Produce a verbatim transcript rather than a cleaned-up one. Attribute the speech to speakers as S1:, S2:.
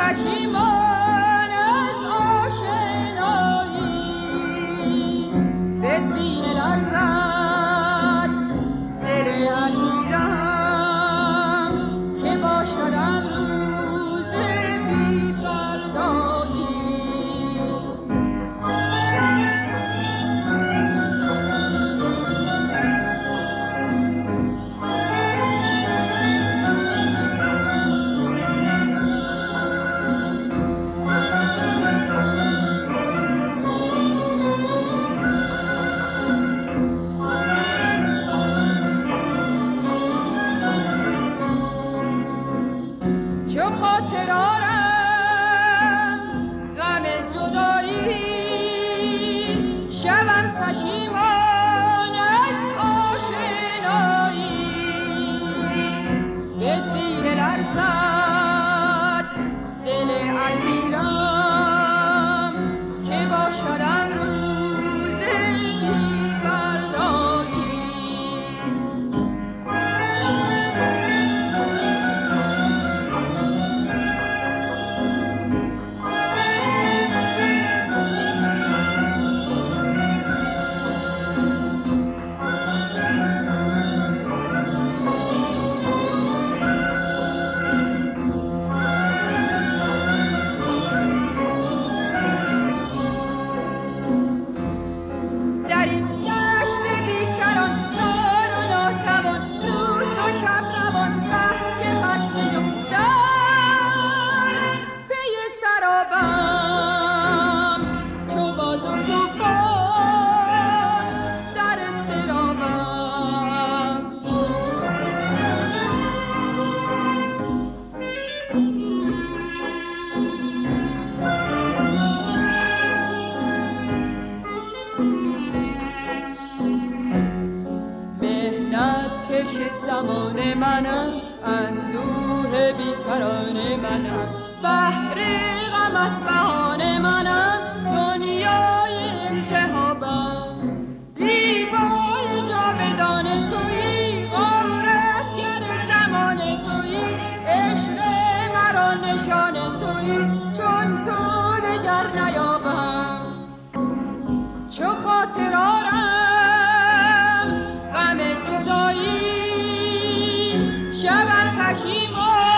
S1: پشیمان از آشنایی به سینه لرزد دل اسیرم که باشدم روز بی فردایی. چو خاطر آرم غم جدایی شوم پشیمان از آشنایی به سینه لرزد دل اسیرم که باشدم روز بی فردایی. در این دشت بیکران زار و ناتوان روز و شب روان ره که خسته و در پی سرابم چو باد و طوفان در اضطرابم. مهنت کش زمان منم اندوه بیکران منم بحر غمت بهان منم دنیای التهابم. زیبای جاودان تویی غارتگر زمان تویی عشق مرا نشان تویی چون تو دگر نیابم. چو خاطر آرم غم جدایی شوم پشیمان